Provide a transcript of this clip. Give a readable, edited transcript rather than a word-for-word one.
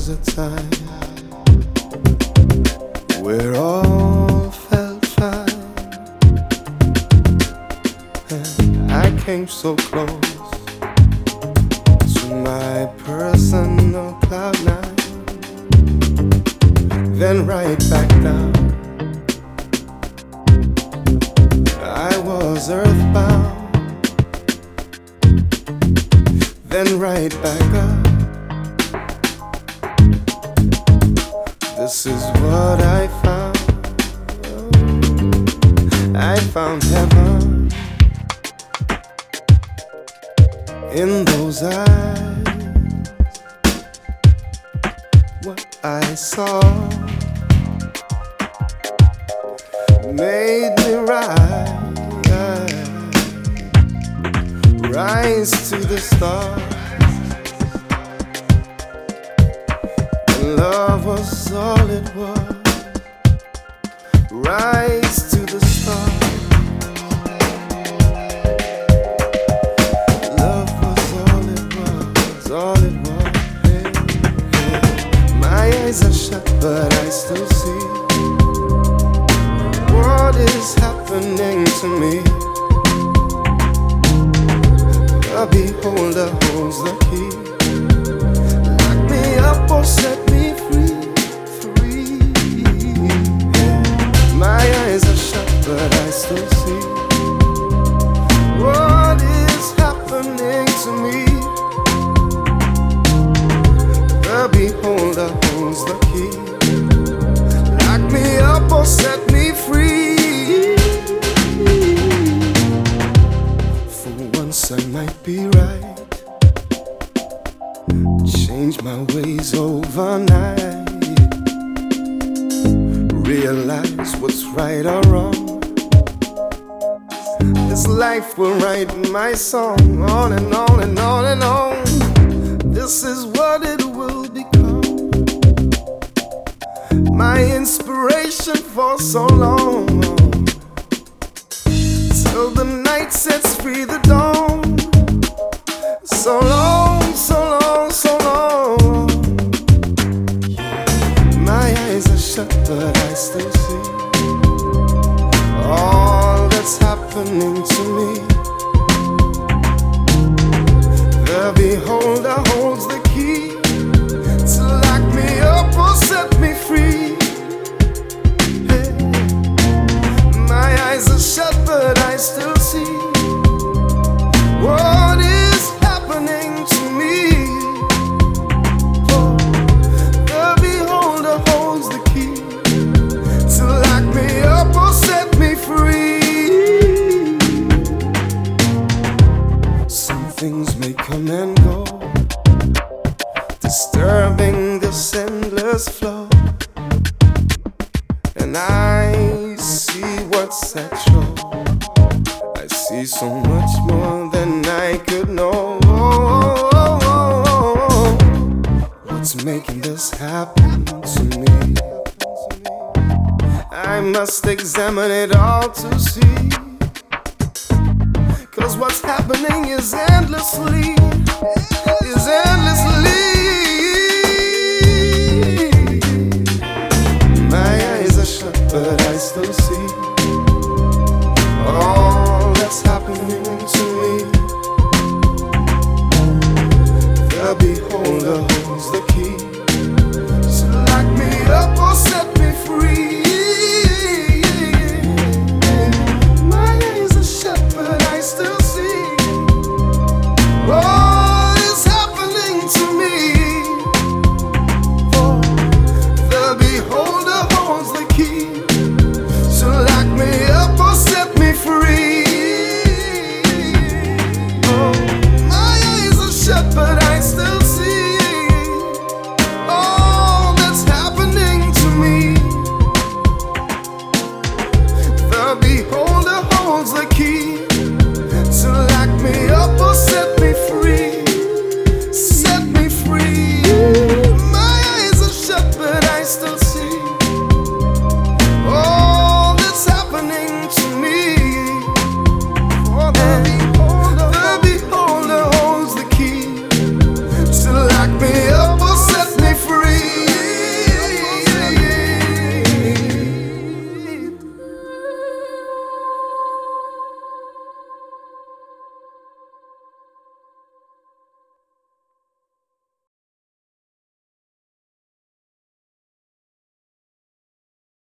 was a time where all felt fine, and I came so close to my personal cloud nine, then right back down. I was earthbound, then right back up. This is what I found. I found heaven in those eyes. What I saw made me rise to the stars. Love was all it was. Rise to the stars. Love was all it was, all it was. Hey, hey. My eyes are shut, but I still see what is happening to me. The beholder holds the key. Lock me up or set me free, free. My eyes are shut, but I still see what is happening to me. The beholder holds the key. Lock me up or set me free. For once I might be right. Change my ways overnight. Realize what's right or wrong. This life will write my song on and on and on and on. This is what it will become. My inspiration for so long, till the night sets free the dawn. So long, so long, so long. My eyes are shut, but I still see all that's happening to me. The beholder holds the key to lock me up or set me free. Hey. My eyes are shut, but I still see what is happening to me. Oh, the beholder holds the key to lock me up or set me free. Some things may come and go, disturbing this endless flow, and I see what's at show. I see so much more than I could know. What's making this happen to me? I must examine it all to see, 'cause what's happening is endlessly